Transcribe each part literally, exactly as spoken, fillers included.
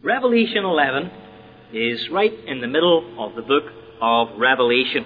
Revelation eleven is right in the middle of the book of Revelation.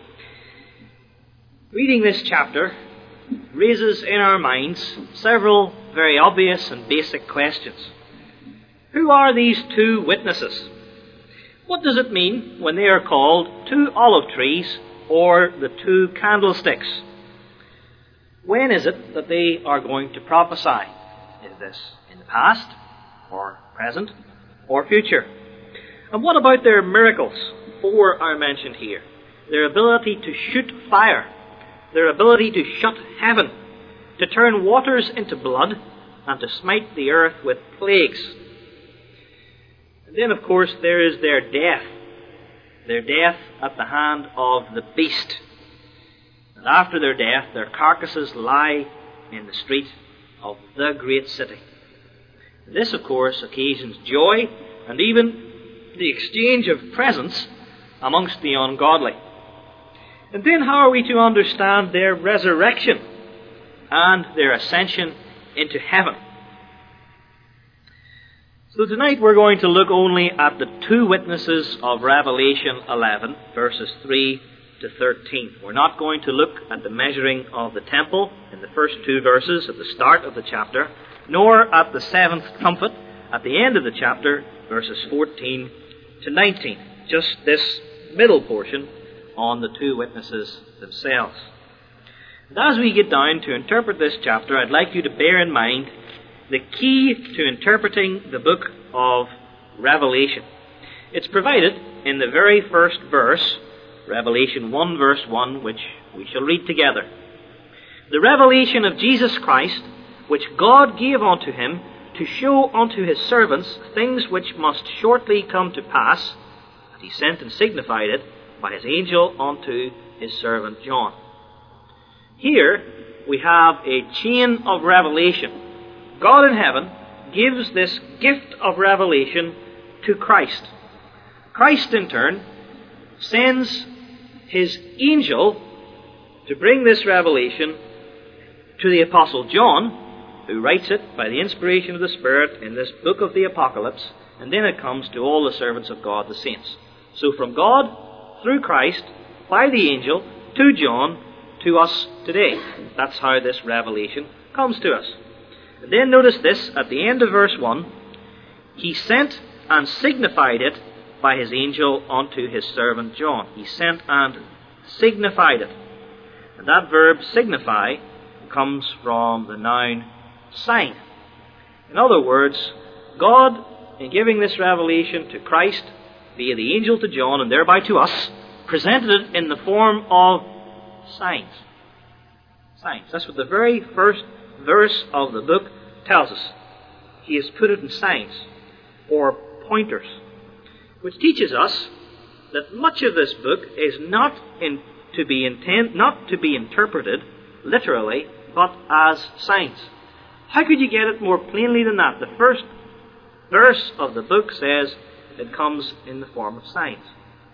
Reading this chapter raises in our minds several very obvious and basic questions. Who are these two witnesses? What does it mean when they are called two olive trees or the two candlesticks? When is it that they are going to prophesy? Is this in the past, or present, or future? And what about their miracles? Four are mentioned here. Their ability to shoot fire, their ability to shut heaven, to turn waters into blood, and to smite the earth with plagues. And then, of course, there is their death. Their death at the hand of the beast. And after their death, their carcasses lie in the street of the great city. This, of course, occasions joy and even the exchange of presents amongst the ungodly. And then how are we to understand their resurrection and their ascension into heaven? So tonight we're going to look only at the two witnesses of Revelation eleven, verses three to thirteen. We're not going to look at the measuring of the temple in the first two verses at the start of the chapter, nor at the seventh trumpet at the end of the chapter, verses fourteen to nineteen. Just this middle portion on the two witnesses themselves. And as we get down to interpret this chapter, I'd like you to bear in mind the key to interpreting the book of Revelation. It's provided in the very first verse, Revelation one verse one, which we shall read together. The revelation of Jesus Christ, which God gave unto him to show unto his servants things which must shortly come to pass, and he sent and signified it by his angel unto his servant John. Here we have a chain of revelation. God in heaven gives this gift of revelation to Christ. Christ, in turn, sends his angel to bring this revelation to the Apostle John, who writes it by the inspiration of the Spirit in this book of the Apocalypse, and then it comes to all the servants of God, the saints. So from God, through Christ, by the angel, to John, to us today. That's how this revelation comes to us. And then notice this, at the end of verse one, he sent and signified it by his angel unto his servant John. He sent and signified it. And that verb signify comes from the noun sign. In other words, God, in giving this revelation to Christ via the angel to John and thereby to us, presented it in the form of signs. Signs. That's what the very first verse of the book tells us. He has put it in signs, or pointers, which teaches us that much of this book is not in, to be intent, not to be interpreted literally, but as signs. How could you get it more plainly than that? The first verse of the book says it comes in the form of signs.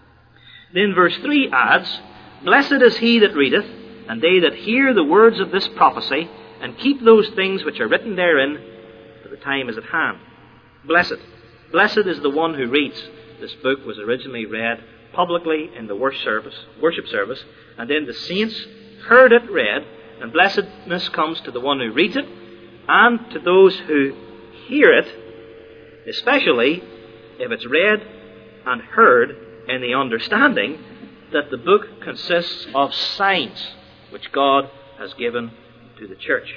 Then verse three adds, "Blessed is he that readeth, and they that hear the words of this prophecy, and keep those things which are written therein, for the time is at hand." Blessed. Blessed is the one who reads. This book was originally read publicly in the worship service, worship service, and then the saints heard it read, and blessedness comes to the one who reads it, and to those who hear it, especially if it's read and heard in the understanding that the book consists of signs which God has given to the church.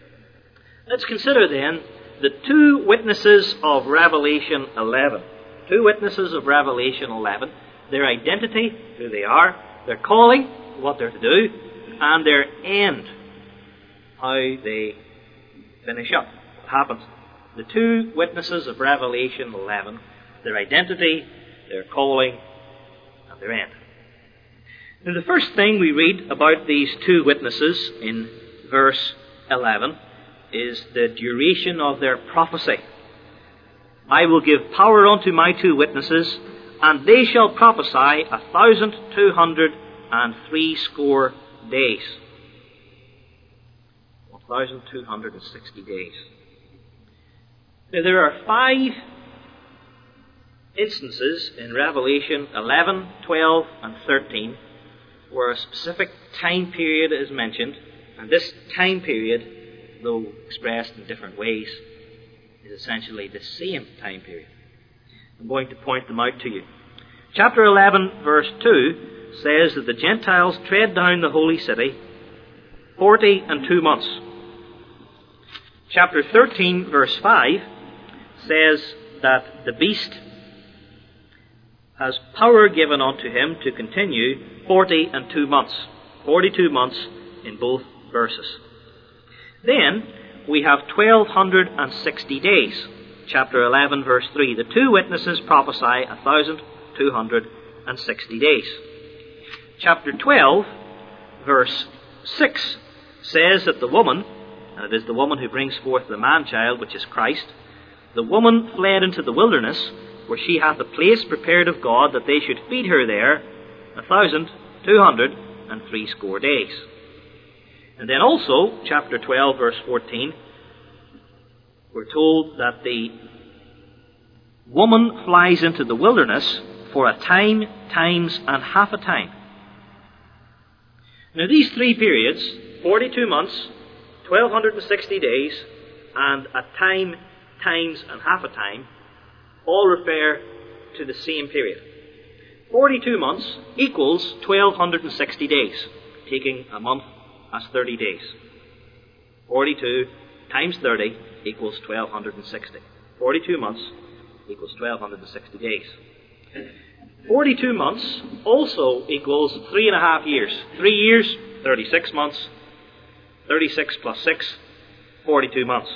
Let's consider then the two witnesses of Revelation eleven. Two witnesses of Revelation eleven. Their identity, who they are, their calling, what they're to do, and their end, how they finish up, what happens. The two witnesses of Revelation eleven, their identity, their calling, and their end. Now, the first thing we read about these two witnesses in verse eleven is the duration of their prophecy. "I will give power unto my two witnesses, and they shall prophesy a thousand two hundred and threescore days." one thousand two hundred sixty days. Now, there are five instances in Revelation eleven, twelve, and thirteen where a specific time period is mentioned, and this time period, though expressed in different ways, is essentially the same time period. I'm going to point them out to you. Chapter eleven, verse two, says that the Gentiles tread down the holy city forty and two months. Chapter thirteen, verse five, says that the beast has power given unto him to continue forty and two months. Forty-two months in both verses. Then we have twelve sixty days. Chapter eleven, verse three. The two witnesses prophesy one thousand two hundred sixty days. Chapter twelve, verse six, says that the woman, and it is the woman who brings forth the man-child, which is Christ, the woman fled into the wilderness, where she hath a place prepared of God, that they should feed her there a thousand two hundred and threescore days. And then also, chapter twelve, verse fourteen, we're told that the woman flies into the wilderness for a time, times, and half a time. Now these three periods, forty-two months, twelve sixty days, and a time, times, and half a time, all refer to the same period. forty-two months equals twelve sixty days, taking a month as thirty days. forty-two times thirty equals twelve sixty. forty-two months equals twelve sixty days. forty-two months also equals three and a half years. Three years, thirty-six months. thirty-six plus six, forty-two months.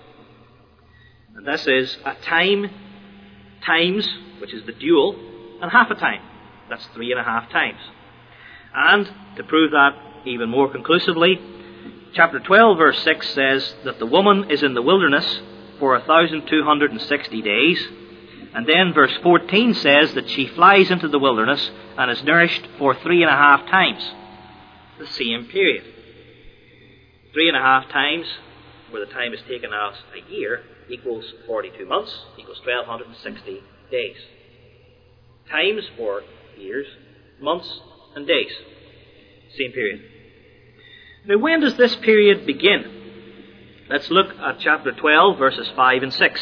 And this is a time, times, which is the dual, and half a time. That's three and a half times. And to prove that even more conclusively, chapter twelve, verse six says that the woman is in the wilderness for one thousand two hundred sixty days. And then verse fourteen says that she flies into the wilderness and is nourished for three and a half times. The same period. Three and a half times, where the time is taken as a year, equals forty-two months, equals twelve sixty days. Times for years, months, and days. Same period. Now, when does this period begin? Let's look at chapter twelve, verses five and six.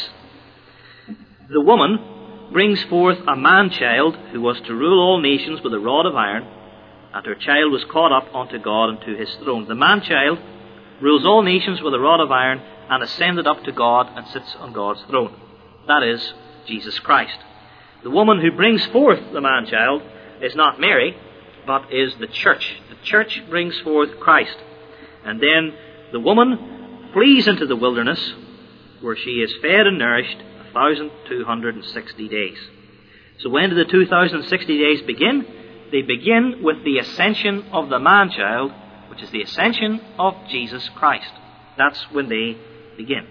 The woman brings forth a man-child who was to rule all nations with a rod of iron, and her child was caught up unto God and to his throne. The man-child rules all nations with a rod of iron, and ascended up to God and sits on God's throne. That is Jesus Christ. The woman who brings forth the man-child is not Mary, but is the church. The church brings forth Christ. And then the woman flees into the wilderness, where she is fed and nourished one thousand two hundred sixty days. So when do the two thousand sixty days begin? They begin with the ascension of the man-child, which is the ascension of Jesus Christ. That's when they begin.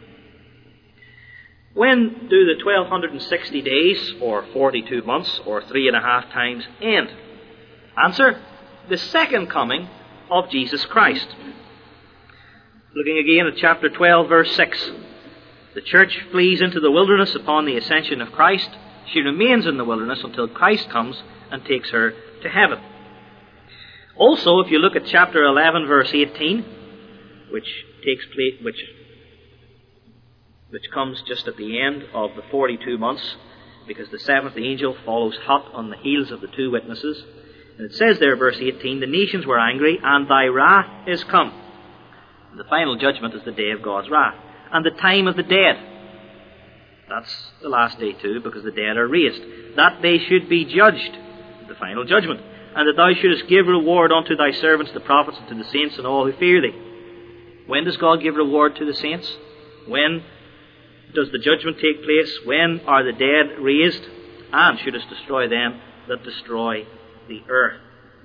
When do the twelve sixty days, or forty-two months, or three and a half times end? Answer: the second coming of Jesus Christ. Looking again at chapter twelve, verse six. The church flees into the wilderness upon the ascension of Christ. She remains in the wilderness until Christ comes and takes her to heaven. Also, if you look at chapter eleven, verse eighteen, which takes place, which which comes just at the end of the forty-two months, because the seventh angel follows hot on the heels of the two witnesses. And it says there, verse eighteen, the nations were angry, and thy wrath is come. And the final judgment is the day of God's wrath. And the time of the dead. That's the last day too, because the dead are raised. That they should be judged. The final judgment. And that thou shouldest give reward unto thy servants, the prophets, and to the saints, and all who fear thee. When does God give reward to the saints? When does the judgment take place? When are the dead raised? And shouldest destroy them that destroy the earth.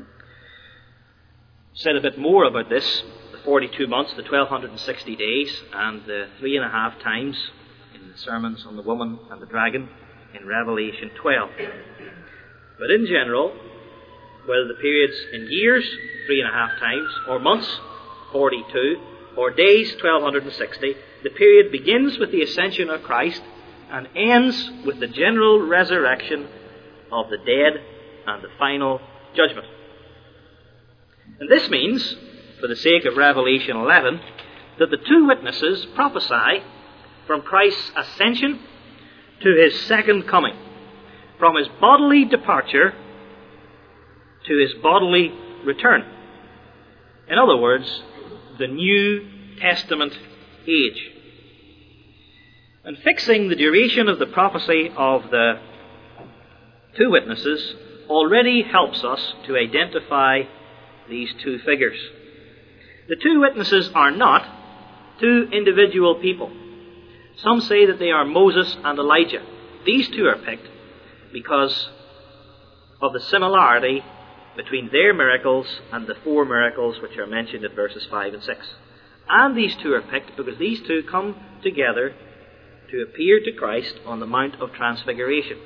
Said a bit more about this, the forty-two months, the twelve sixty days, and the three and a half times in the sermons on the woman and the dragon in Revelation twelve. But in general, whether the period's in years, three and a half times, or months, forty-two, or days, twelve sixty, the period begins with the ascension of Christ and ends with the general resurrection of the dead and the final judgment. And this means, for the sake of Revelation eleven, that the two witnesses prophesy from Christ's ascension to his second coming, from his bodily departure to his bodily return. In other words, the New Testament age. And fixing the duration of the prophecy of the two witnesses already helps us to identify these two figures. The two witnesses are not two individual people. Some say that they are Moses and Elijah. These two are picked because of the similarity between their miracles and the four miracles which are mentioned in verses five and six. And these two are picked because these two come together to appear to Christ on the Mount of Transfiguration.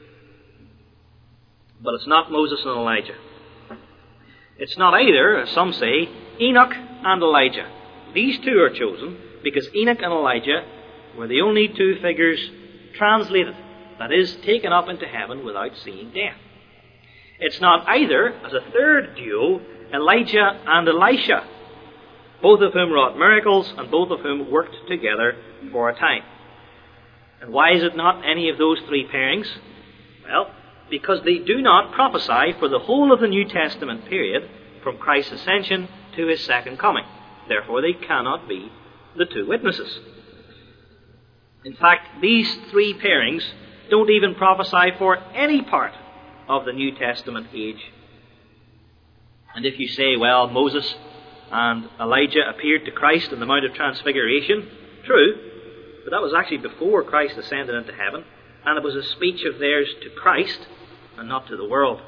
But it's not Moses and Elijah. It's not either, as some say, Enoch and Elijah. These two are chosen because Enoch and Elijah were the only two figures translated, that is, taken up into heaven without seeing death. It's not either, as a third duo, Elijah and Elisha, both of whom wrought miracles and both of whom worked together for a time. And why is it not any of those three pairings? Well, because they do not prophesy for the whole of the New Testament period from Christ's ascension to his second coming. Therefore, they cannot be the two witnesses. In fact, these three pairings don't even prophesy for any part of the New Testament age. And if you say, well, Moses and Elijah appeared to Christ on the Mount of Transfiguration, true, but that was actually before Christ ascended into heaven, and it was a speech of theirs to Christ and not to the world.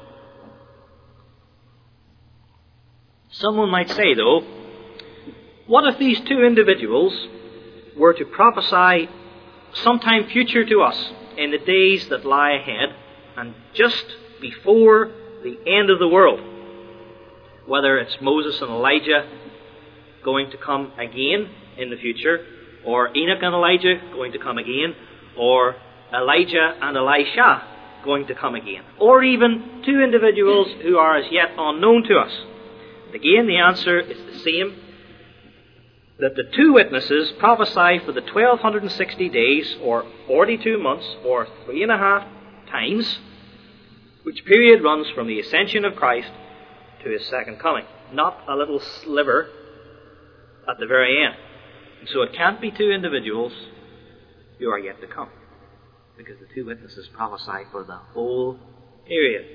Someone might say, though, what if these two individuals were to prophesy sometime future to us in the days that lie ahead and just before the end of the world? Whether it's Moses and Elijah going to come again in the future, or Enoch and Elijah going to come again, or Elijah and Elisha going to come again, or even two individuals who are as yet unknown to us. Again, the answer is the same, that the two witnesses prophesy for the twelve sixty days, or forty-two months, or three and a half times, which period runs from the ascension of Christ to his second coming, not a little sliver at the very end. And so it can't be two individuals who are yet to come, because the two witnesses prophesy for the whole period.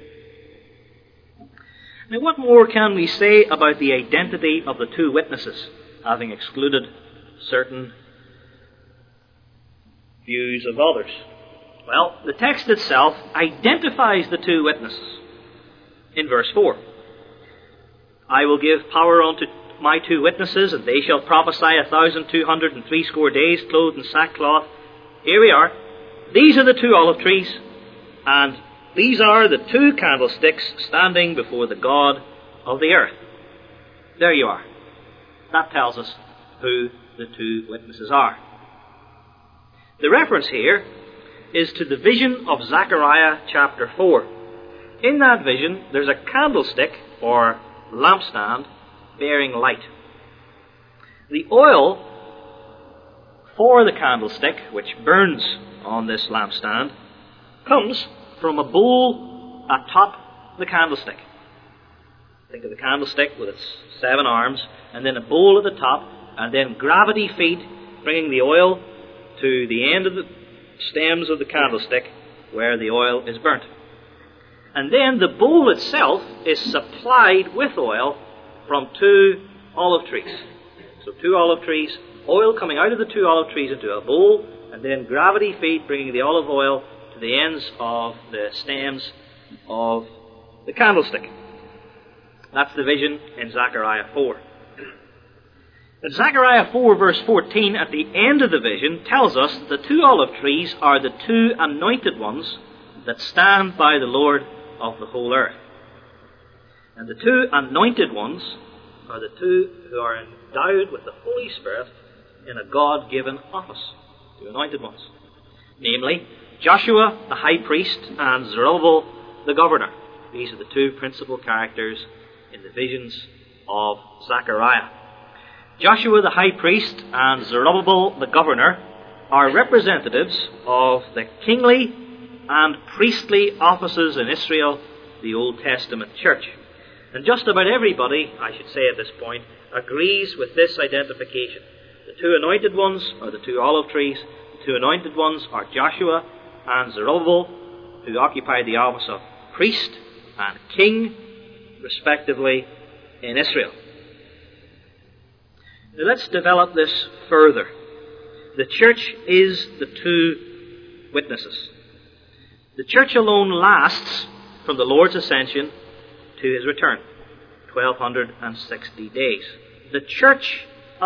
Now, what more can we say about the identity of the two witnesses, having excluded certain views of others? Well, the text itself identifies the two witnesses in verse four. I will give power unto my two witnesses, and they shall prophesy a thousand two hundred and threescore days, clothed in sackcloth. Here we are. These are the two olive trees, and these are the two candlesticks standing before the God of the earth. There you are. That tells us who the two witnesses are. The reference here is to the vision of Zechariah chapter four. In that vision, there's a candlestick, or lampstand, bearing light. The oil for the candlestick, which burns on this lampstand, comes from a bowl atop the candlestick. Think of the candlestick with its seven arms, and then a bowl at the top, and then gravity feed, bringing the oil to the end of the stems of the candlestick where the oil is burnt. And then the bowl itself is supplied with oil from two olive trees. So two olive trees, oil coming out of the two olive trees into a bowl, and then gravity feed bringing the olive oil to the ends of the stems of the candlestick. That's the vision in Zechariah four. And Zechariah four verse fourteen, at the end of the vision, tells us that the two olive trees are the two anointed ones that stand by the Lord of the whole earth. And the two anointed ones are the two who are endowed with the Holy Spirit in a God-given office. Two anointed ones. namely Joshua the high priest and Zerubbabel the governor. These are the two principal characters in the visions of Zechariah. Joshua the high priest and Zerubbabel the governor are representatives of the kingly and priestly offices in Israel, the Old Testament church. And just about everybody, I should say at this point, agrees with this identification. The two anointed ones are the two olive trees. The two anointed ones are Joshua and Zerubbabel, who occupy the office of priest and king, respectively, in Israel. Now let's develop this further. The church is the two witnesses. The church alone lasts from the Lord's ascension to his return, twelve sixty days. The church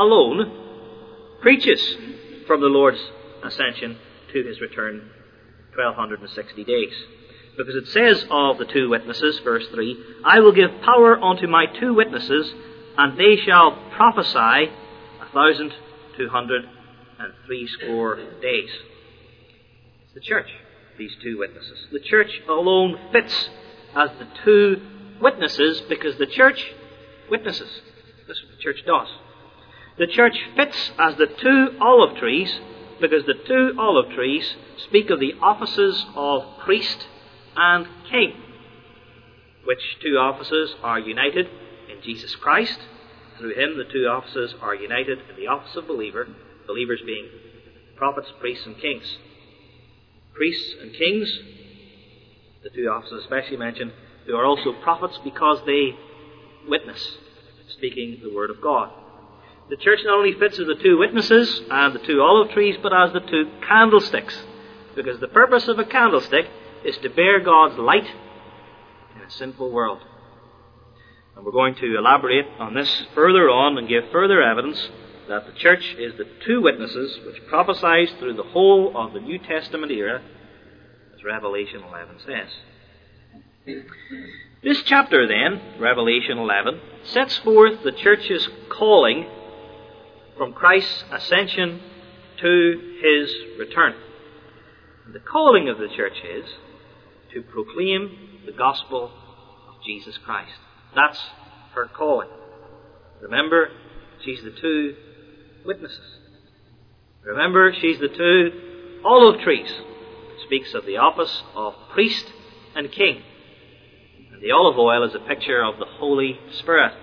alone preaches from the Lord's ascension to his return, twelve sixty days. Because it says of the two witnesses, verse three, I will give power unto my two witnesses, and they shall prophesy a thousand two hundred and threescore days. It's the church, these two witnesses. The church alone fits as the two witnesses because the church witnesses. That's what the church does. The church fits as the two olive trees because the two olive trees speak of the offices of priest and king, which two offices are united in Jesus Christ. Through him the two offices are united in the office of believer, believers being prophets, priests, and kings. Priests and kings, the two offices especially mentioned, who are also prophets because they witness, speaking the word of God. The church not only fits as the two witnesses and the two olive trees, but as the two candlesticks, because the purpose of a candlestick is to bear God's light in a sinful world. And we're going to elaborate on this further on and give further evidence that the church is the two witnesses which prophesies through the whole of the New Testament era, as Revelation eleven says. This chapter then, Revelation eleven, sets forth the church's calling from Christ's ascension to his return. And the calling of the church is to proclaim the gospel of Jesus Christ. That's her calling. Remember, she's the two witnesses. Remember, she's the two olive trees. It speaks of the office of priest and king. And the olive oil is a picture of the Holy Spirit.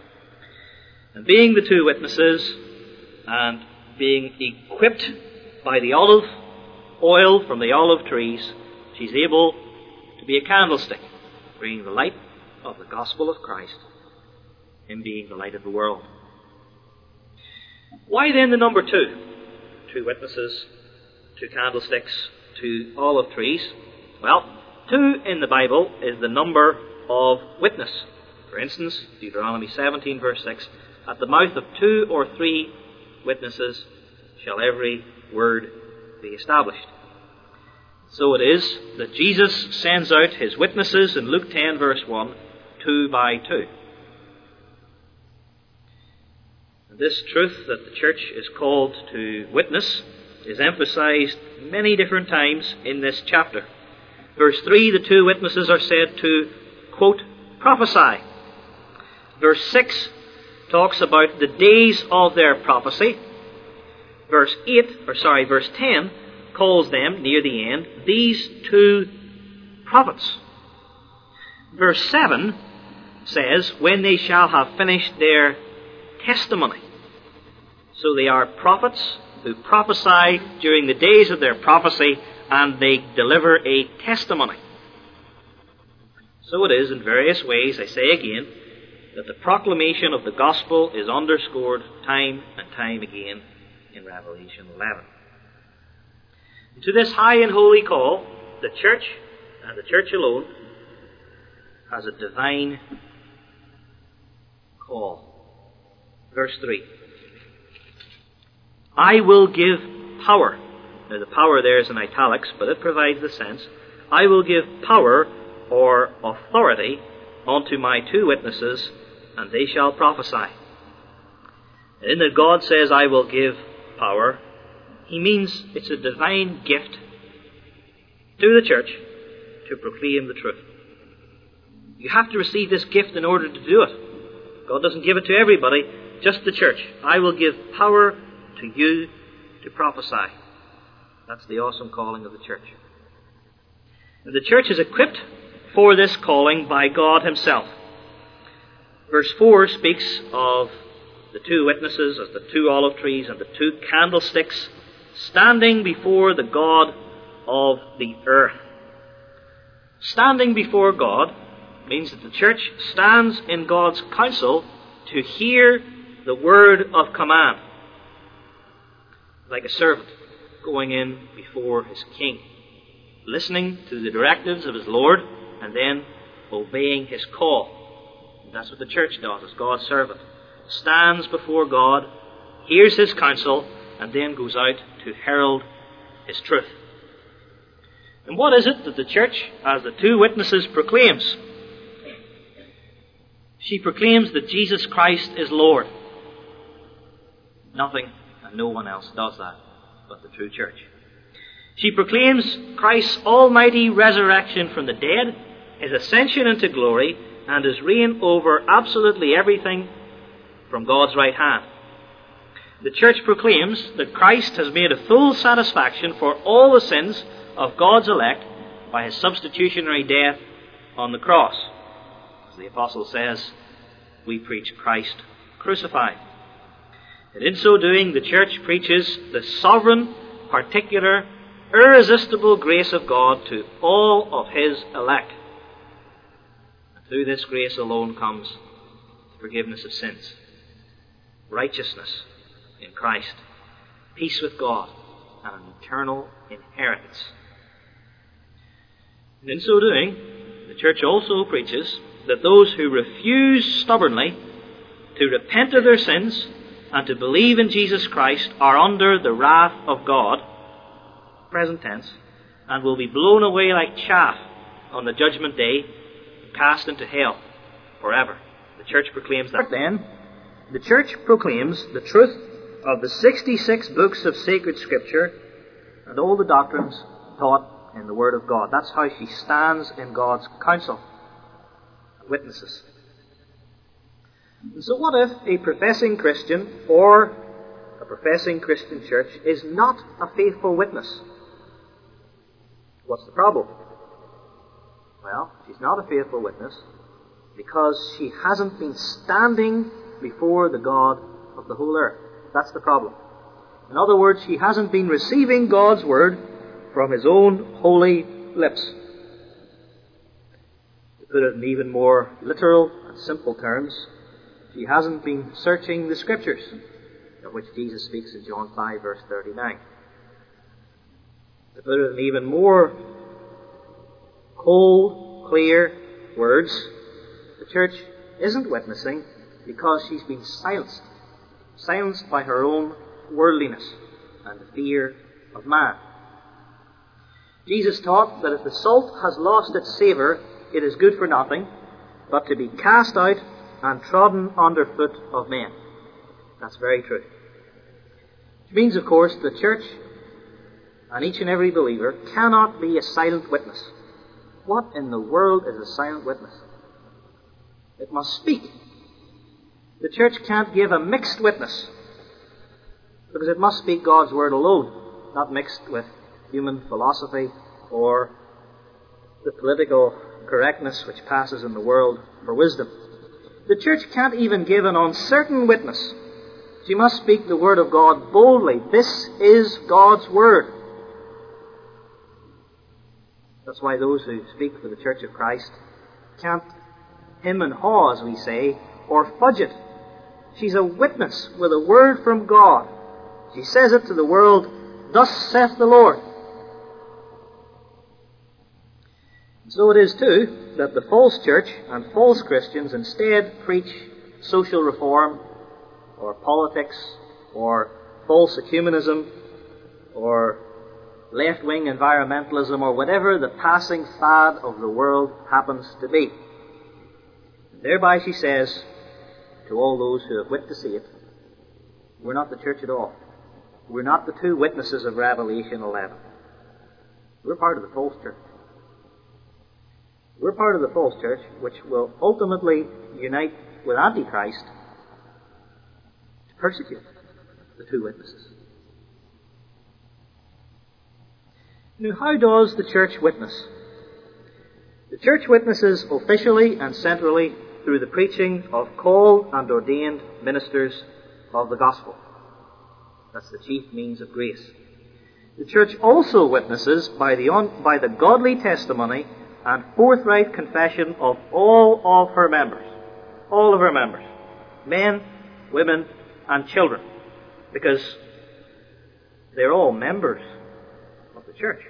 And being the two witnesses and being equipped by the olive oil from the olive trees, she's able to be a candlestick, bringing the light of the gospel of Christ, him being the light of the world. Why then the number two? Two witnesses, two candlesticks, two olive trees. Well, two in the Bible is the number of witness. For instance, Deuteronomy seventeen verse six, at the mouth of two or three witnesses shall every word be established. So it is that Jesus sends out his witnesses in Luke ten verse one, two by two. And this truth that the church is called to witness is emphasized many different times in this chapter. Verse three, the two witnesses are said to, quote, prophesy. Verse six talks about the days of their prophecy. Verse eight, or sorry, verse ten calls them, near the end, these two prophets. Verse seven says, when they shall have finished their testimony. So they are prophets who prophesy during the days of their prophecy, and they deliver a testimony. So it is in various ways, I say again, that the proclamation of the gospel is underscored time and time again in Revelation eleven. And to this high and holy call, the church, and the church alone, has a divine call. Verse three. I will give power. Now the power there is in italics, but it provides the sense. I will give power or authority unto my two witnesses, and they shall prophesy. And in that God says, I will give power, he means it's a divine gift to the church to proclaim the truth. You have to receive this gift in order to do it. God doesn't give it to everybody, just the church. I will give power to you to prophesy. That's the awesome calling of the church. And the church is equipped for this calling by God himself. Verse four speaks of the two witnesses as the two olive trees and the two candlesticks standing before the God of the earth. Standing before God means that the church stands in God's counsel to hear the word of command, like a servant going in before his king, listening to the directives of his Lord and then obeying his call. And that's what the church does as God's servant. Stands before God, hears his counsel, and then goes out to herald his truth. And what is it that the church, as the two witnesses, proclaims? She proclaims that Jesus Christ is Lord. Nothing and no one else does that but the true church. She proclaims Christ's almighty resurrection from the dead, his ascension into glory, and his reign over absolutely everything from God's right hand. The church proclaims that Christ has made a full satisfaction for all the sins of God's elect by his substitutionary death on the cross. As the apostle says, we preach Christ crucified. And in so doing, the church preaches the sovereign, particular, irresistible grace of God to all of his elect. And through this grace alone comes the forgiveness of sins, righteousness in Christ, peace with God, and an eternal inheritance. And in so doing, the church also preaches that those who refuse stubbornly to repent of their sins and to believe in Jesus Christ are under the wrath of God, present tense, and will be blown away like chaff on the judgment day, cast into hell forever. The church proclaims that. Then, the church proclaims the truth of the sixty-six books of sacred Scripture and all the doctrines taught in the Word of God. That's how she stands in God's counsel and witnesses. And so what if a professing Christian or a professing Christian church is not a faithful witness? What's the problem? Well, she's not a faithful witness because she hasn't been standing before the God of the whole earth. That's the problem. In other words, she hasn't been receiving God's word from his own holy lips. To put it in even more literal and simple terms, she hasn't been searching the Scriptures, of which Jesus speaks in John five, verse thirty-nine. To put it in even more cold, clear words, the church isn't witnessing because she's been silenced. Silenced by her own worldliness and the fear of man. Jesus taught that if the salt has lost its savour, it is good for nothing, but to be cast out and trodden under foot of men. That's very true. Which means, of course, the church and each and every believer cannot be a silent witness. What in the world is a silent witness? It must speak. The church can't give a mixed witness because it must speak God's word alone, not mixed with human philosophy or the political correctness which passes in the world for wisdom. The church can't even give an uncertain witness. She must speak the word of God boldly. This is God's word. That's why those who speak for the Church of Christ can't hem and haw, as we say, or fudge it. She's a witness with a word from God. She says it to the world, thus saith the Lord. So it is too that the false church and false Christians instead preach social reform or politics or false ecumenism or left-wing environmentalism or whatever the passing fad of the world happens to be. And thereby, she says to all those who have wit to see it, we're not the church at all. We're not the two witnesses of Revelation eleven. We're part of the false church. We're part of the false church, which will ultimately unite with Antichrist to persecute the two witnesses. Now, how does the church witness? The church witnesses officially and centrally through the preaching of called and ordained ministers of the gospel. That's the chief means of grace. The church also witnesses by the, on, by the godly testimony and forthright confession of all of her members. All of her members. Men, women, and children. Because they're all members of the church.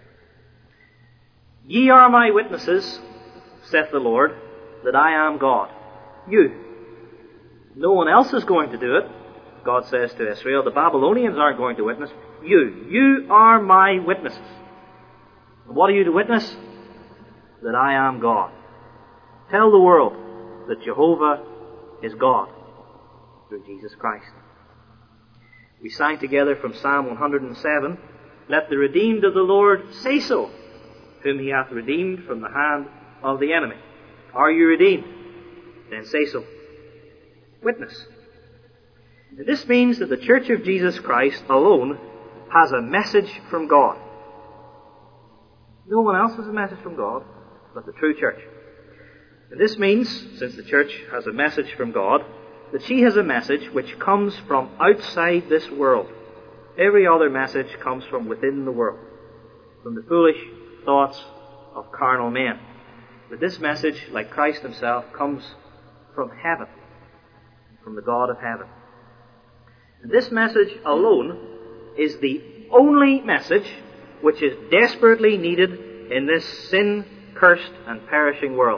Ye are my witnesses, saith the Lord, that I am God. You. No one else is going to do it, God says to Israel. The Babylonians aren't going to witness. You. You are my witnesses. And what are you to witness? That I am God. Tell the world that Jehovah is God through Jesus Christ. We sang together from Psalm one hundred seven, let the redeemed of the Lord say so, whom he hath redeemed from the hand of the enemy. Are you redeemed? Then say so. Witness. And this means that the Church of Jesus Christ alone has a message from God. No one else has a message from God but the true church. And this means, since the church has a message from God, that she has a message which comes from outside this world. Every other message comes from within the world, from the foolish thoughts of carnal men. But this message, like Christ himself, comes from heaven, from the God of heaven. And this message alone is the only message which is desperately needed in this sin-cursed and perishing world.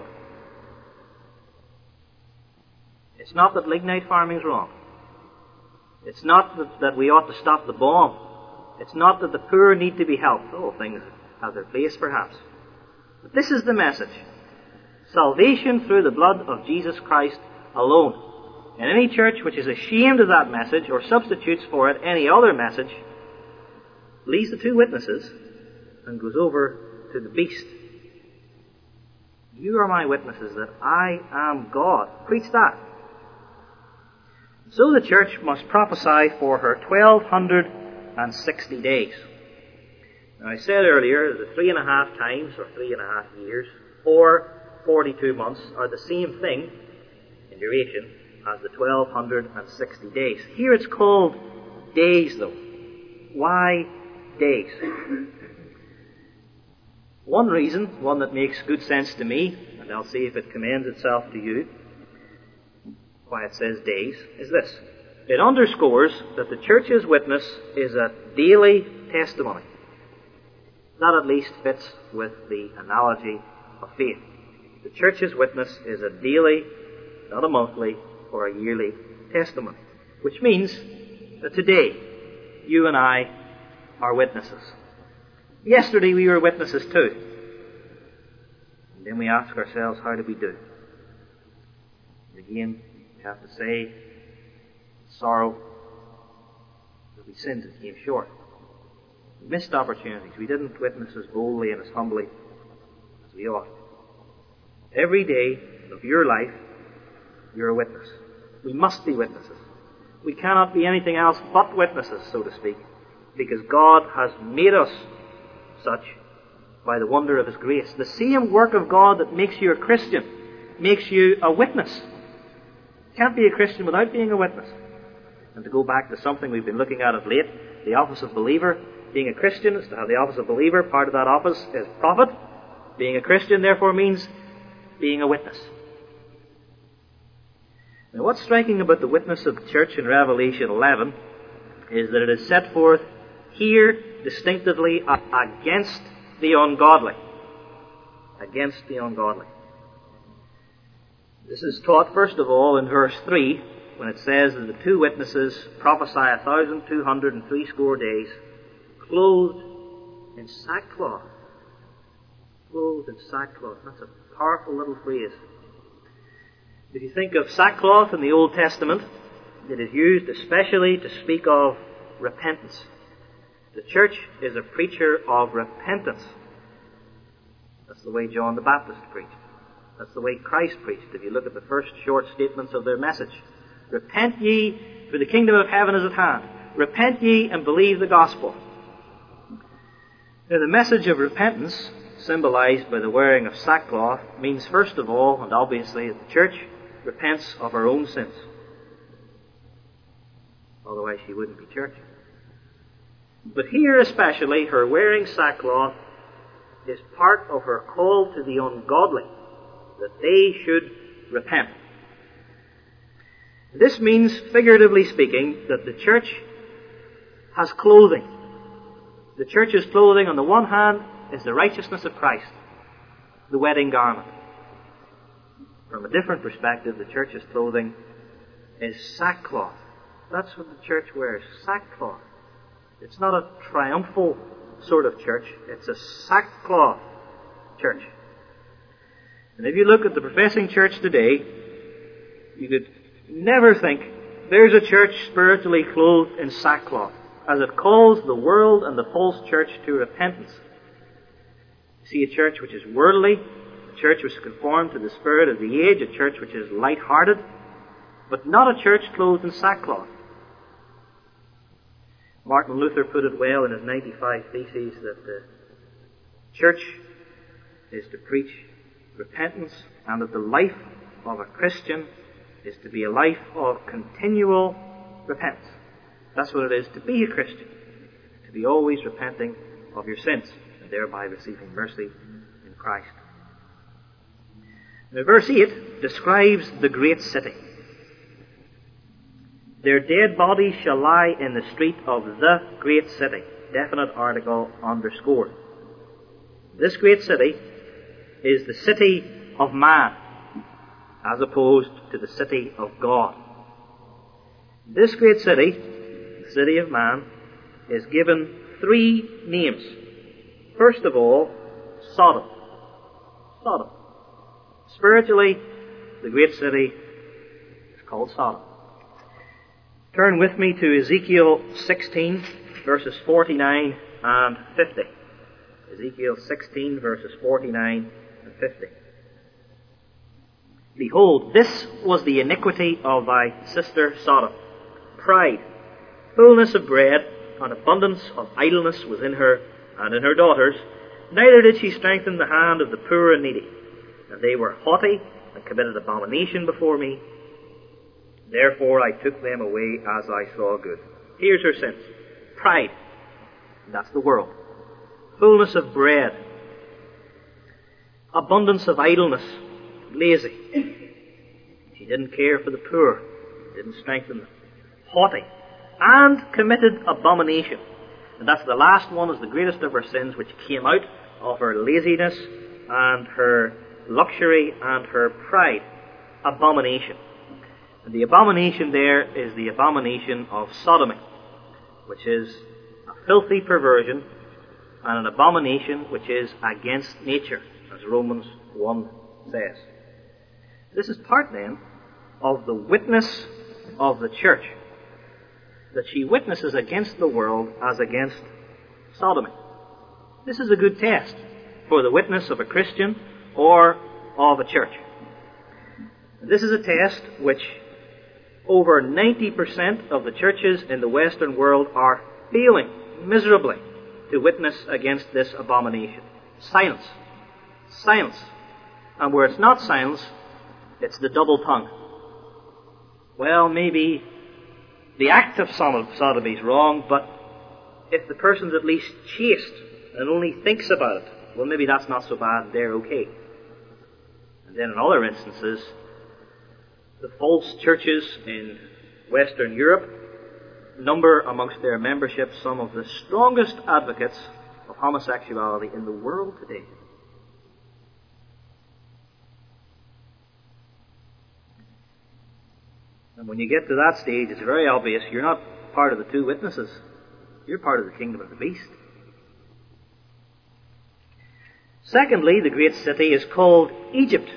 It's not that lignite farming is wrong. It's not that, that we ought to stop the bomb. It's not that the poor need to be helped. Oh, things have their place, perhaps. But this is the message. Salvation through the blood of Jesus Christ alone. And any church which is ashamed of that message or substitutes for it any other message leaves the two witnesses and goes over to the beast. You are my witnesses that I am God. Preach that. So the church must prophesy for her twelve sixty days. Now I said earlier that three and a half times, or three and a half years, or forty-two months are the same thing in duration as the twelve sixty days. Here it's called days, though. Why days? One reason, one that makes good sense to me, and I'll see if it commends itself to you, why it says days, is this. It underscores that the church's witness is a daily testimony. That at least fits with the analogy of faith. The church's witness is a daily, not a monthly or a yearly testimony. Which means that today, you and I are witnesses. Yesterday we were witnesses too. And then we ask ourselves, how did we do? And again, we have to say, sorrow, that we sinned and came short. We missed opportunities. We didn't witness as boldly and as humbly as we ought. Every day of your life, you're a witness. We must be witnesses. We cannot be anything else but witnesses, so to speak, because God has made us such by the wonder of His grace. The same work of God that makes you a Christian makes you a witness. You can't be a Christian without being a witness. And to go back to something we've been looking at of late, the office of believer. Being a Christian is to have the office of believer. Part of that office is prophet. Being a Christian, therefore, means being a witness. Now, what's striking about the witness of the church in Revelation eleven is that it is set forth here distinctively against the ungodly. Against the ungodly. This is taught, first of all, in verse three, when it says that the two witnesses prophesy a thousand two hundred and three score days, clothed in sackcloth. Clothed in sackcloth. That's a powerful little phrase. If you think of sackcloth in the Old Testament, it is used especially to speak of repentance. The church is a preacher of repentance. That's the way John the Baptist preached. That's the way Christ preached. If you look at the first short statements of their message. Repent ye, for the kingdom of heaven is at hand. Repent ye and believe the gospel. Now, the message of repentance, symbolized by the wearing of sackcloth, means first of all, and obviously, that the church repents of her own sins. Otherwise she wouldn't be church. But here especially, her wearing sackcloth is part of her call to the ungodly, that they should repent. This means, figuratively speaking, that the church has clothing. The church's clothing, on the one hand, is the righteousness of Christ, the wedding garment. From a different perspective, the church's clothing is sackcloth. That's what the church wears, sackcloth. It's not a triumphal sort of church. It's a sackcloth church. And if you look at the professing church today, you could never think there's a church spiritually clothed in sackcloth, as it calls the world and the false church to repentance. You see a church which is worldly, a church which is conformed to the spirit of the age, a church which is light-hearted, but not a church clothed in sackcloth. Martin Luther put it well in his ninety-five Theses that the church is to preach repentance, and that the life of a Christian is to be a life of continual repentance. That's what it is to be a Christian, to be always repenting of your sins, and thereby receiving mercy in Christ. Now, verse eight describes the great city. Their dead bodies shall lie in the street of the great city. Definite article underscored. This great city is the city of man, as opposed to the city of God. This great city, the city of man, is given three names. First of all, Sodom. Sodom. Spiritually, the great city is called Sodom. Turn with me to Ezekiel sixteen, verses forty-nine and fifty. Ezekiel sixteen, verses forty-nine and fifty. Behold, this was the iniquity of thy sister Sodom. Pride, fullness of bread, and abundance of idleness was in her and in her daughters. Neither did she strengthen the hand of the poor and needy. And they were haughty and committed abomination before me. Therefore I took them away as I saw good. Here's her sins. Pride. That's the world. Fullness of bread. Abundance of idleness. Lazy. She didn't care for the poor. Didn't strengthen them. Haughty. And committed abomination. And that's the last one, is the greatest of her sins, which came out of her laziness and her luxury and her pride. Abomination. And the abomination there is the abomination of sodomy, which is a filthy perversion and an abomination which is against nature, as Romans one says. This is part, then, of the witness of the church, that she witnesses against the world as against sodomy. This is a good test for the witness of a Christian or of a church. This is a test which over ninety percent of the churches in the Western world are failing miserably to witness against this abomination. Silence. Silence. And where it's not silence, it's the double tongue. Well, maybe the act of sodomy is wrong, but if the person's at least chaste and only thinks about it, well, maybe that's not so bad, they're okay. And then in other instances, the false churches in Western Europe number amongst their membership some of the strongest advocates of homosexuality in the world today. And when you get to that stage, it's very obvious you're not part of the two witnesses. You're part of the kingdom of the beast. Secondly, the great city is called Egypt.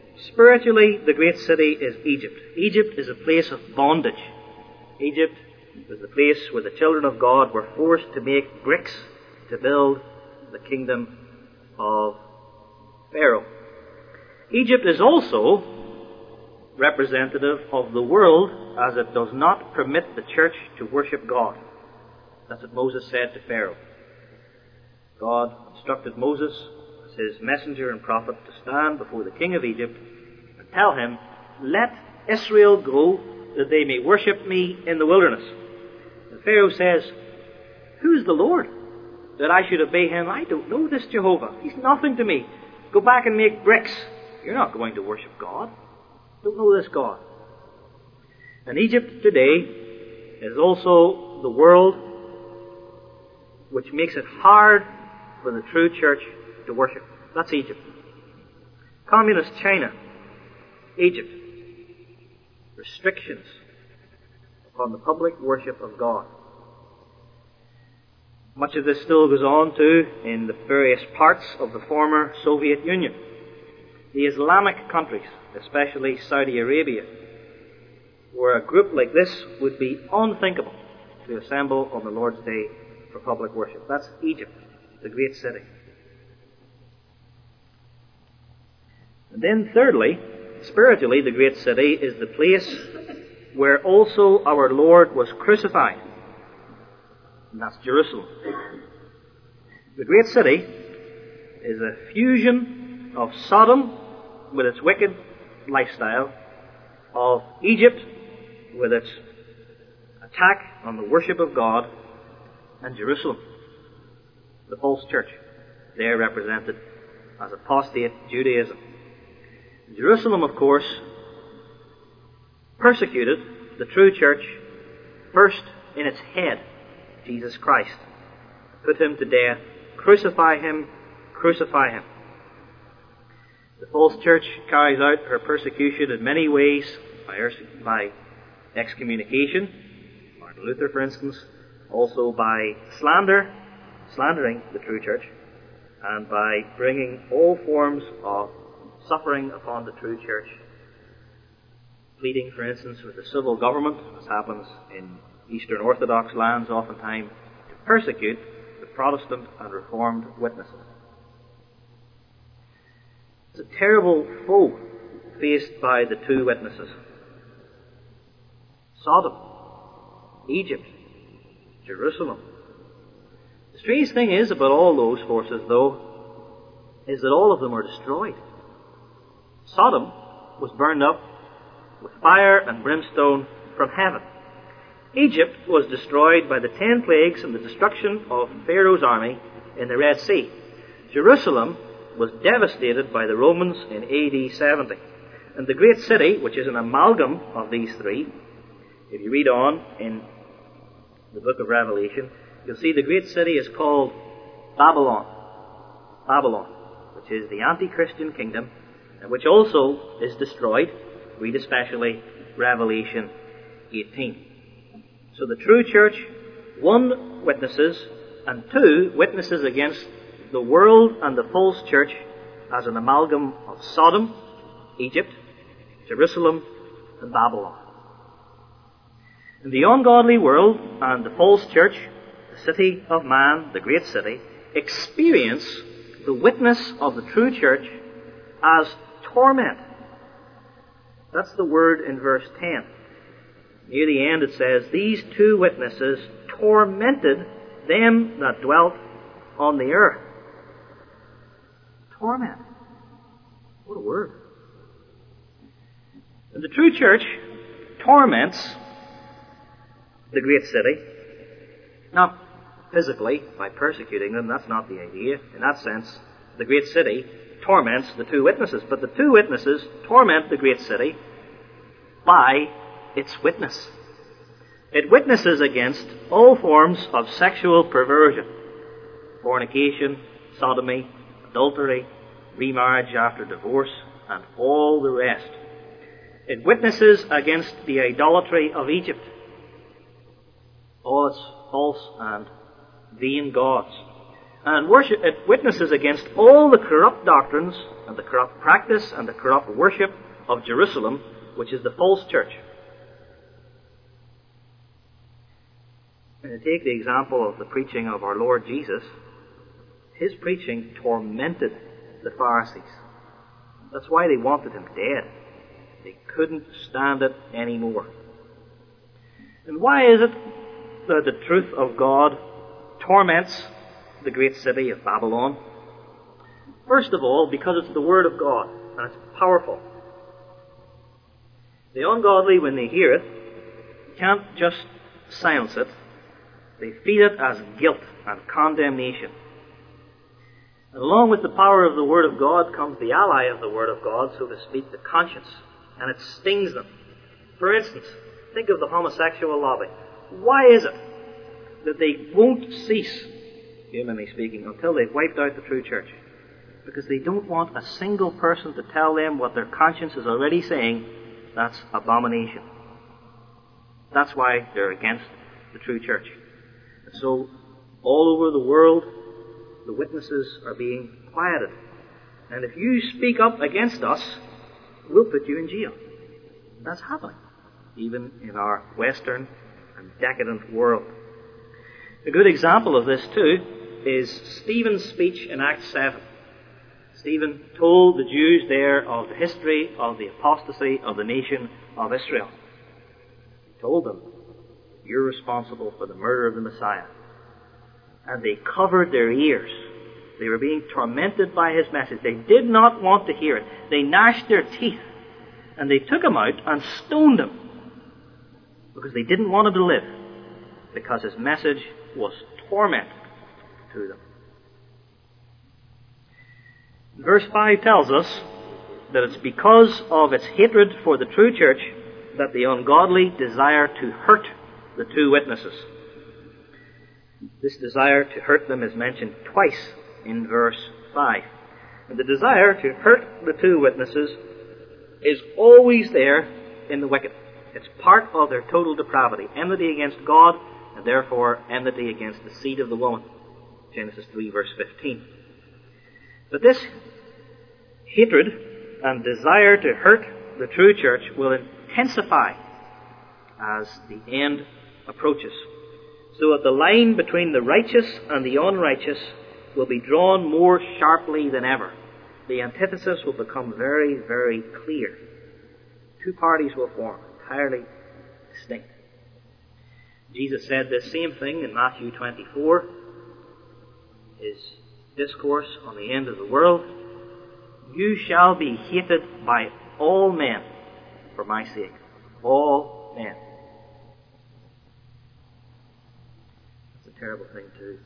Spiritually, the great city is Egypt. Egypt is a place of bondage. Egypt It was the place where the children of God were forced to make bricks to build the kingdom of Pharaoh. Egypt is also representative of the world, as it does not permit the church to worship God. That's what Moses said to Pharaoh. God instructed Moses as his messenger and prophet to stand before the king of Egypt and tell him, "Let Israel go, that they may worship me in the wilderness." And Pharaoh says, "Who's the Lord, that I should obey him? I don't know this Jehovah. He's nothing to me. Go back and make bricks. You're not going to worship God. Don't know this God." And Egypt today is also the world which makes it hard for the true church to worship. That's Egypt. Communist China, Egypt. Restrictions upon the public worship of God. Much of this still goes on too in the various parts of the former Soviet Union. The Islamic countries, especially Saudi Arabia, where a group like this would be unthinkable to assemble on the Lord's Day for public worship. That's Egypt, the great city. And then thirdly, spiritually, the great city is the place where also our Lord was crucified. And that's Jerusalem. The great city is a fusion of Sodom with its wicked lifestyle, of Egypt with its attack on the worship of God, and Jerusalem, the false church, there represented as apostate Judaism. Jerusalem, of course, persecuted the true church first in its head, Jesus Christ. Put him to death. Crucify him. Crucify him. The false church carries out her persecution in many ways, by, by excommunication, Martin Luther, for instance, also by slander, slandering the true church, and by bringing all forms of suffering upon the true church, pleading, for instance, with the civil government, as happens in Eastern Orthodox lands oftentimes, to persecute the Protestant and Reformed witnesses. It's a terrible foe faced by the two witnesses. Sodom, Egypt, Jerusalem. The strange thing is about all those forces, though, is that all of them are destroyed. Sodom was burned up with fire and brimstone from heaven. Egypt was destroyed by the ten plagues and the destruction of Pharaoh's army in the Red Sea. Jerusalem was devastated by the Romans in A D seventy. And the great city, which is an amalgam of these three, if you read on in the book of Revelation, you'll see the great city is called Babylon. Babylon, which is the anti-Christian kingdom, and which also is destroyed. Read especially Revelation eighteen. So the true church, one, witnesses, and two, witnesses against the world and the false church as an amalgam of Sodom, Egypt, Jerusalem, and Babylon. And the ungodly world and the false church, the city of man, the great city, experience the witness of the true church as torment. That's the word in verse ten. Near the end it says, "These two witnesses tormented them that dwelt on the earth." Torment. What a word. And the true church torments the great city, not physically by persecuting them. That's not the idea. In that sense, the great city torments the two witnesses. But the two witnesses torment the great city by its witness. It witnesses against all forms of sexual perversion, fornication, sodomy, adultery, remarriage after divorce, and all the rest. It witnesses against the idolatry of Egypt, all its false and vain gods. And worship, it witnesses against all the corrupt doctrines and the corrupt practice and the corrupt worship of Jerusalem, which is the false church. And to take the example of the preaching of our Lord Jesus, his preaching tormented the Pharisees. That's why they wanted him dead. They couldn't stand it anymore. And why is it that the truth of God torments the great city of Babylon? First of all, because it's the Word of God, and it's powerful. The ungodly, when they hear it, can't just silence it. They feel it as guilt and condemnation. And along with the power of the Word of God comes the ally of the Word of God, so to speak, the conscience. And it stings them. For instance, think of the homosexual lobby. Why is it that they won't cease, humanly speaking, until they've wiped out the true church? Because they don't want a single person to tell them what their conscience is already saying. That's abomination. That's why they're against the true church. And so, all over the world, the witnesses are being quieted. And if you speak up against us, we'll put you in jail. That's happening, even in our Western and decadent world. A good example of this, too, is Stephen's speech in Acts seven. Stephen told the Jews there of the history of the apostasy of the nation of Israel. He told them, you're responsible for the murder of the Messiah. And they covered their ears. They were being tormented by his message. They did not want to hear it. They gnashed their teeth. And they took him out and stoned him. Because they didn't want him to live. Because his message was torment to them. Verse five tells us that it's because of its hatred for the true church that the ungodly desire to hurt the two witnesses. This desire to hurt them is mentioned twice in verse five. And the desire to hurt the two witnesses is always there in the wicked. It's part of their total depravity. Enmity against God, and therefore enmity against the seed of the woman. Genesis three, verse fifteen. But this hatred and desire to hurt the true church will intensify as the end approaches. So that the line between the righteous and the unrighteous will be drawn more sharply than ever. The antithesis will become very, very clear. Two parties will form, entirely distinct. Jesus said this same thing in Matthew twenty-four, his discourse on the end of the world. You shall be hated by all men for my sake. All men. That's a terrible thing too.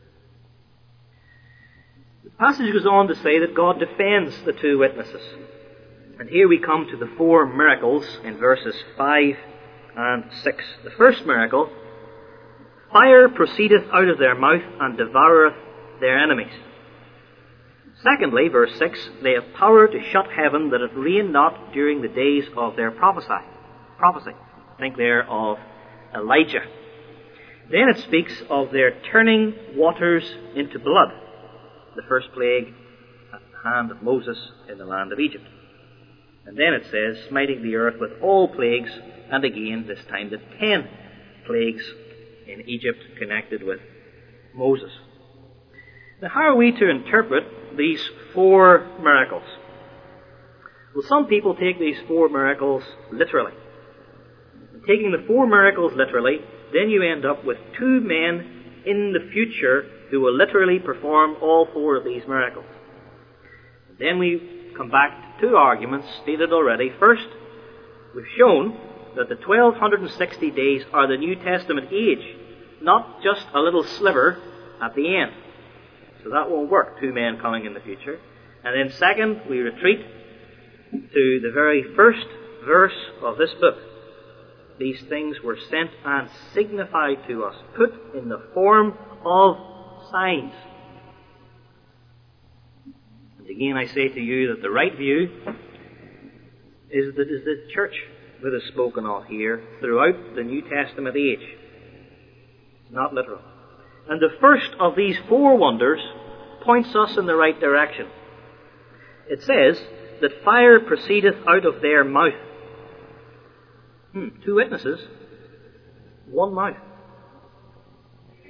The passage goes on to say that God defends the two witnesses. And here we come to the four miracles in verses five and six. The first miracle, fire proceedeth out of their mouth and devoureth their enemies. Secondly, verse six, they have power to shut heaven that it rain not during the days of their prophecy. prophecy. Think there of Elijah. Then it speaks of their turning waters into blood. The first plague at the hand of Moses in the land of Egypt. And then it says, smiting the earth with all plagues, and again, this time, the ten plagues in Egypt connected with Moses. Now, how are we to interpret these four miracles? Well, some people take these four miracles literally. Taking the four miracles literally, then you end up with two men in the future who will literally perform all four of these miracles. And then we come back to two arguments stated already. First, we've shown that the twelve sixty days are the New Testament age, not just a little sliver at the end. So that won't work, two men coming in the future. And then second, we retreat to the very first verse of this book. These things were sent and signified to us, put in the form of signs. And again I say to you that the right view is that it is the church that is spoken of here throughout the New Testament age. It's not literal. And the first of these four wonders points us in the right direction. It says that fire proceedeth out of their mouth. Hmm, two witnesses, one mouth.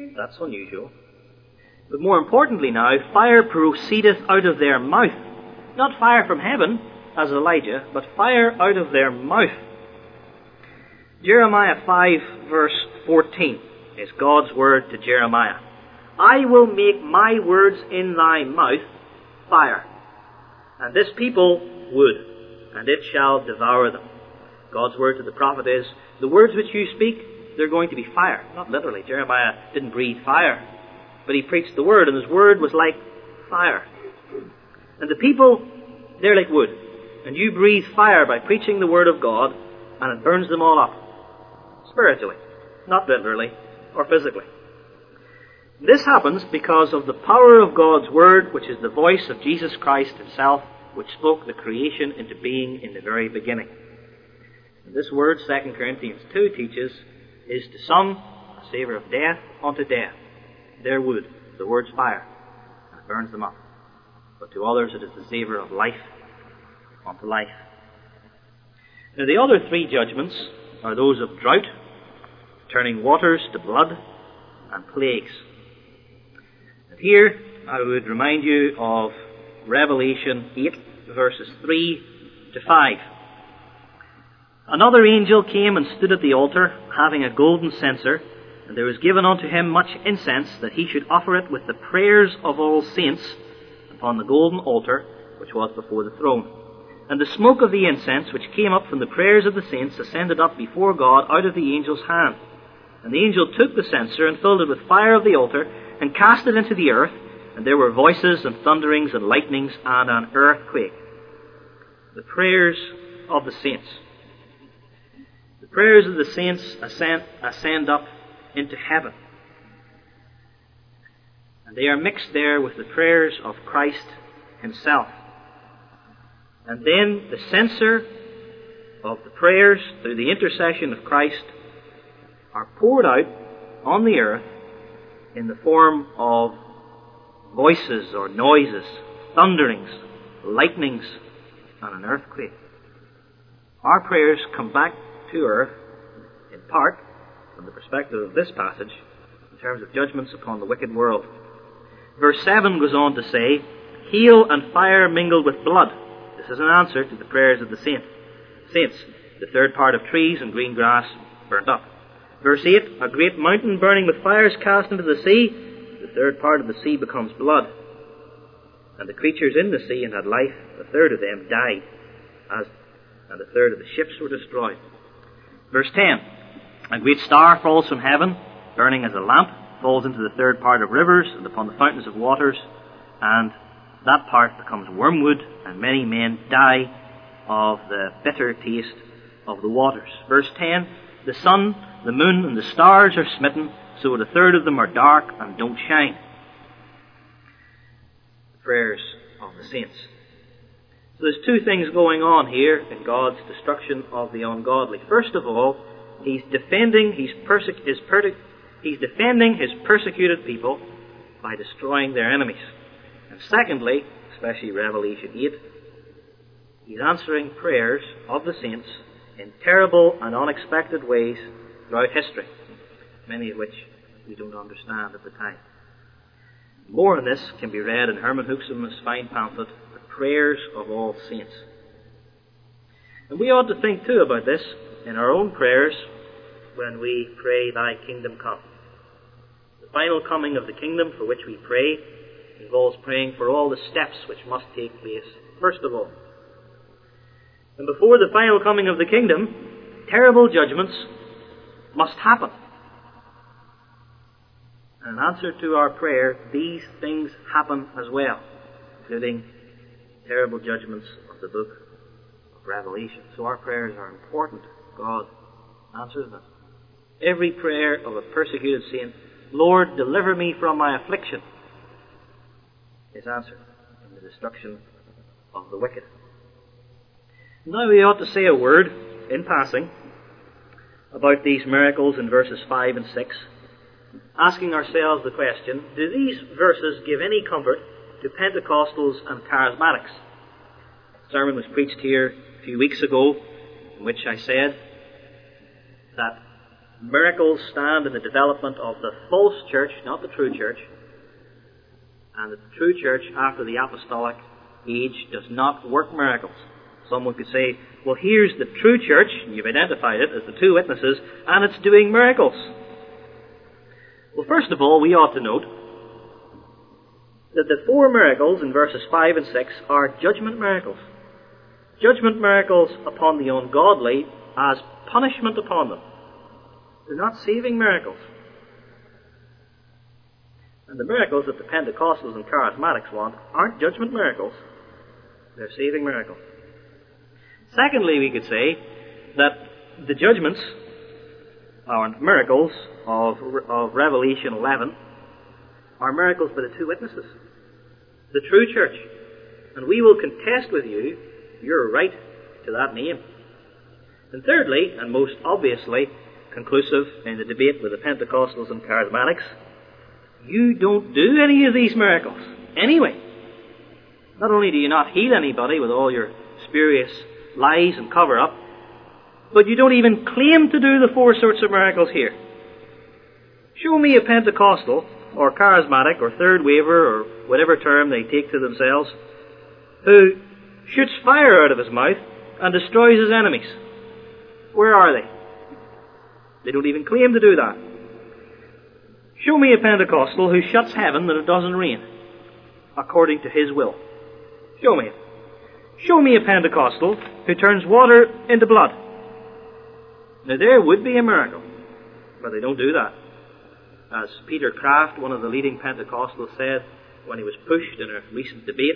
That's unusual. But more importantly now, fire proceedeth out of their mouth. Not fire from heaven, as Elijah, but fire out of their mouth. Jeremiah five, verse fourteen is God's word to Jeremiah. I will make my words in thy mouth fire, and this people wood, and it shall devour them. God's word to the prophet is, the words which you speak, they're going to be fire. Not literally. Jeremiah didn't breathe fire, but he preached the word, and his word was like fire. And the people, they're like wood. And you breathe fire by preaching the word of God, and it burns them all up. Spiritually, not literally or physically. This happens because of the power of God's word, which is the voice of Jesus Christ himself, which spoke the creation into being in the very beginning. And this word, Second Corinthians two teaches, is to some a savour of death unto death. Their wood, the word's fire, and it burns them up. But to others it is the savour of life unto life. Now the other three judgments are those of drought, turning waters to blood, and plagues. And here I would remind you of Revelation eight, verses three to five. Another angel came and stood at the altar, having a golden censer, and there was given unto him much incense, that he should offer it with the prayers of all saints upon the golden altar which was before the throne. And the smoke of the incense, which came up from the prayers of the saints, ascended up before God out of the angel's hand. And the angel took the censer and filled it with fire of the altar, and cast it into the earth, and there were voices and thunderings and lightnings and an earthquake. The prayers of the saints. The prayers of the saints ascend, ascend up into heaven. And they are mixed there with the prayers of Christ himself. And then the censer of the prayers through the intercession of Christ are poured out on the earth in the form of voices or noises, thunderings, lightnings, and an earthquake. Our prayers come back to earth, in part, from the perspective of this passage, in terms of judgments upon the wicked world. Verse seven goes on to say, hail and fire mingled with blood. This is an answer to the prayers of the saint, saints. The third part of trees and green grass burnt up. Verse eight, a great mountain burning with fire is cast into the sea. The third part of the sea becomes blood. And the creatures in the sea and had life, a third of them died, as, and a third of the ships were destroyed. Verse ten, a great star falls from heaven, burning as a lamp, falls into the third part of rivers and upon the fountains of waters, and that part becomes wormwood, and many men die of the bitter taste of the waters. Verse ten, the sun, the moon, and the stars are smitten, so that a third of them are dark and don't shine. The prayers of the saints. So there's two things going on here in God's destruction of the ungodly. First of all, He's defending his, perse- his per- he's defending his persecuted people by destroying their enemies. And secondly, especially Revelation eight, He's answering prayers of the saints in terrible and unexpected ways throughout history, many of which we don't understand at the time. More on this can be read in Herman Hoeksem's fine pamphlet, The Prayers of All Saints. And we ought to think too about this in our own prayers when we pray, Thy kingdom come. The final coming of the kingdom for which we pray involves praying for all the steps which must take place, first of all. And before the final coming of the kingdom, terrible judgments must happen. And in answer to our prayer, these things happen as well, including terrible judgments of the book of Revelation. So our prayers are important. God answers them. Every prayer of a persecuted saint, Lord, deliver me from my affliction, is answered in the destruction of the wicked. Now we ought to say a word, in passing, about these miracles in verses five and six, asking ourselves the question, do these verses give any comfort to Pentecostals and Charismatics? A sermon was preached here a few weeks ago, in which I said that miracles stand in the development of the false church, not the true church. And the true church, after the apostolic age, does not work miracles. Someone could say, well, here's the true church, and you've identified it as the two witnesses, and it's doing miracles. Well, first of all, we ought to note that the four miracles in verses five and six are judgment miracles. Judgment miracles upon the ungodly as punishment upon them. They're not saving miracles. And the miracles that the Pentecostals and Charismatics want aren't judgment miracles. They're saving miracles. Secondly, we could say that the judgments or miracles of, of Revelation eleven are miracles by the two witnesses, the true church. And we will contest with you your right to that name. And thirdly, and most obviously conclusive in the debate with the Pentecostals and Charismatics, you don't do any of these miracles anyway. Not only do you not heal anybody with all your spurious lies and cover-up, but you don't even claim to do the four sorts of miracles here. Show me a Pentecostal or Charismatic or Third Waver or whatever term they take to themselves who shoots fire out of his mouth and destroys his enemies. Where are they? They don't even claim to do that. Show me a Pentecostal who shuts heaven that it doesn't rain according to his will. Show me it. Show me a Pentecostal who turns water into blood. Now there would be a miracle, but they don't do that. As Peter Kraft, one of the leading Pentecostals, said when he was pushed in a recent debate,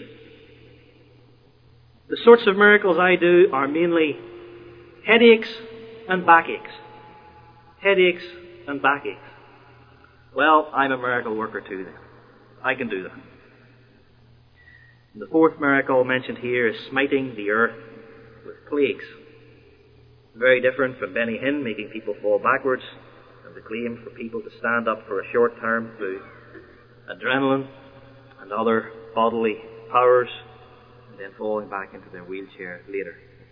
the sorts of miracles I do are mainly headaches and backaches. Headaches and backaches. Well, I'm a miracle worker too then. I can do that. And the fourth miracle mentioned here is smiting the earth with plagues. Very different from Benny Hinn making people fall backwards and the claim for people to stand up for a short term through adrenaline and other bodily powers and then falling back into their wheelchair later.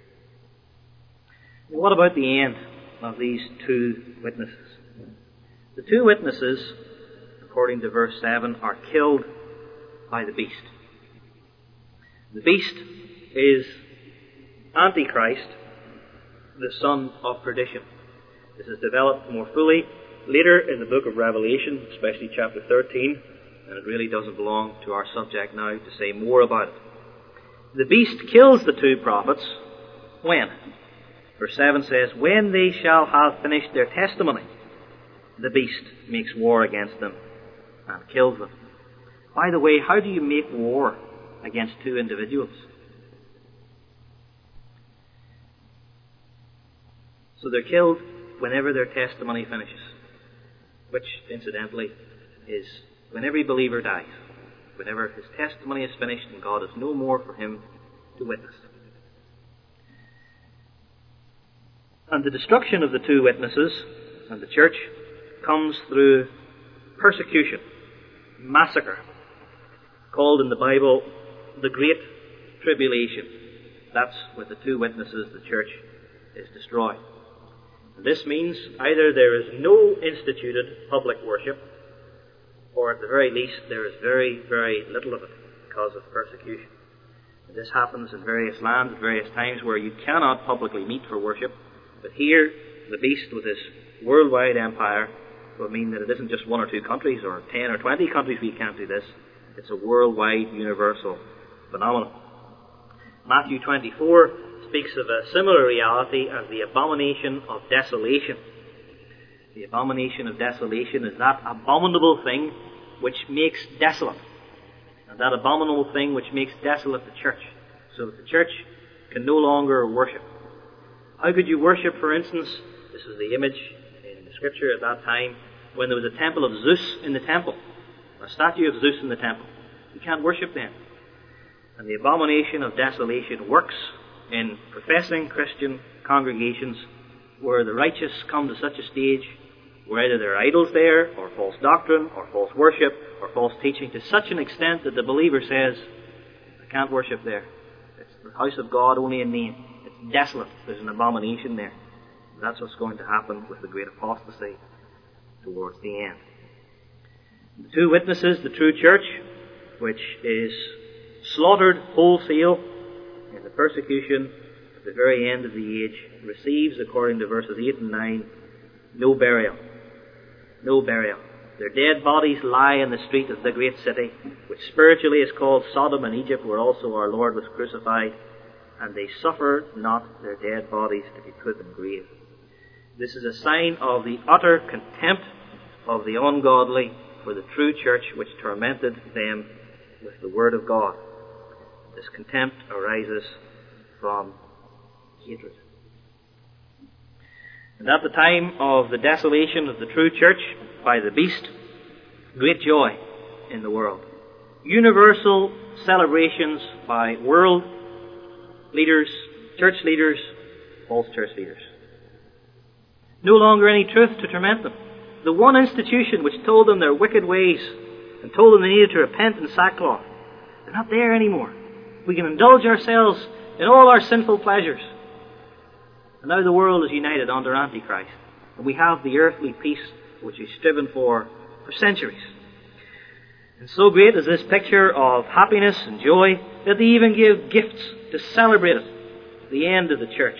What about the end of these two witnesses? The two witnesses, according to verse seven, are killed by the beast. The beast is Antichrist, the son of perdition. This is developed more fully later in the book of Revelation, especially chapter thirteen, and it really doesn't belong to our subject now to say more about it. The beast kills the two prophets when? Verse seven says, when they shall have finished their testimony, the beast makes war against them and kills them. By the way, how do you make war against two individuals? So they're killed whenever their testimony finishes, which, incidentally, is when every believer dies, whenever his testimony is finished and God has no more for him to witness. And the destruction of the two witnesses and the church comes through persecution, massacre, called in the Bible the Great Tribulation. That's with the two witnesses the church is destroyed. And this means either there is no instituted public worship, or at the very least there is very, very little of it because of persecution. And this happens in various lands at various times where you cannot publicly meet for worship. But here, the beast with his worldwide empire will mean that it isn't just one or two countries or ten or twenty countries we can't do this. It's a worldwide, universal phenomenon. Matthew twenty-four speaks of a similar reality as the abomination of desolation. The abomination of desolation is that abominable thing which makes desolate. And that abominable thing which makes desolate the church, so that the church can no longer worship. How could you worship, for instance? This is the image in the scripture at that time when there was a temple of Zeus in the temple, a statue of Zeus in the temple. You can't worship then. And the abomination of desolation works in professing Christian congregations where the righteous come to such a stage where either there are idols there, or false doctrine, or false worship, or false teaching to such an extent that the believer says, I can't worship there. It's the house of God only in name. It's desolate. There's an abomination there. That's what's going to happen with the great apostasy towards the end. The two witnesses, the true church, which is slaughtered wholesale in the persecution at the very end of the age, receives, according to verses eight and nine, no burial. No burial. Their dead bodies lie in the street of the great city, which spiritually is called Sodom and Egypt, where also our Lord was crucified, and they suffer not their dead bodies to be put in grave. This is a sign of the utter contempt of the ungodly for the true church, which tormented them with the word of God. This contempt arises from hatred. And at the time of the desolation of the true church by the beast, great joy in the world. Universal celebrations by world leaders, church leaders, false church leaders. No longer any truth to torment them. The one institution which told them their wicked ways and told them they needed to repent in sackcloth, they're not there anymore. We can indulge ourselves in all our sinful pleasures. And now the world is united under Antichrist. And we have the earthly peace which we've striven for for centuries. And so great is this picture of happiness and joy that they even give gifts to celebrate it, the end of the church.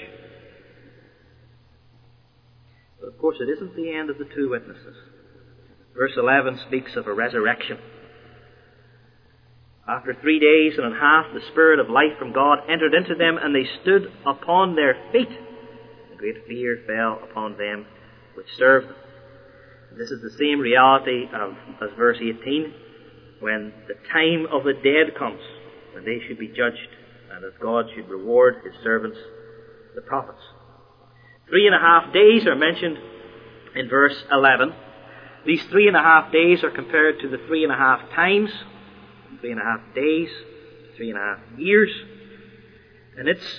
But of course it isn't the end of the two witnesses. Verse eleven speaks of a resurrection. After three days and a half, the Spirit of life from God entered into them, and they stood upon their feet. A great fear fell upon them which served them. This is the same reality of, as verse eighteen, when the time of the dead comes, when they should be judged, and that God should reward His servants, the prophets. Three and a half days are mentioned in verse eleven. These three and a half days are compared to the three and a half times, three and a half days, three and a half years. And it's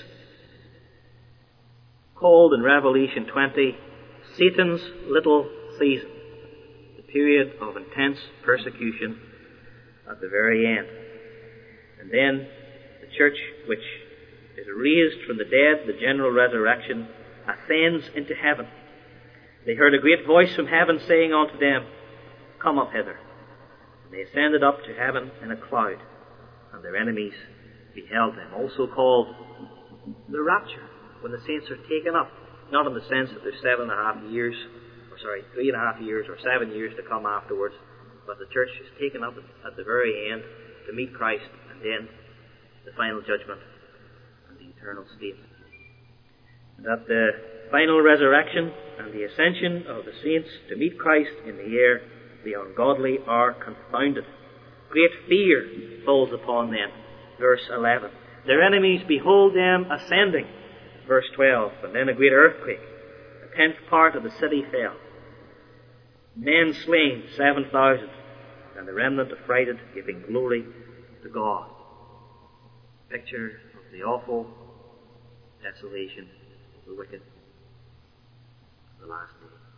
called in Revelation twenty, Satan's little season, the period of intense persecution at the very end. And then the church, which is raised from the dead, the general resurrection, ascends into heaven. They heard a great voice from heaven saying unto them, Come up hither. And they ascended up to heaven in a cloud, and their enemies beheld them. Also called the rapture, when the saints are taken up. Not in the sense that there's seven and a half years, or sorry, three and a half years or seven years to come afterwards, but the church is taken up at the very end to meet Christ, and then the final judgment and the eternal state. And at the final resurrection and the ascension of the saints to meet Christ in the air, the ungodly are confounded. Great fear falls upon them. Verse eleven. Their enemies behold them ascending. Verse twelve. And then a great earthquake. A tenth part of the city fell. Men slain, seven thousand. And the remnant affrighted, giving glory to God. Picture of the awful desolation of the wicked, the last day.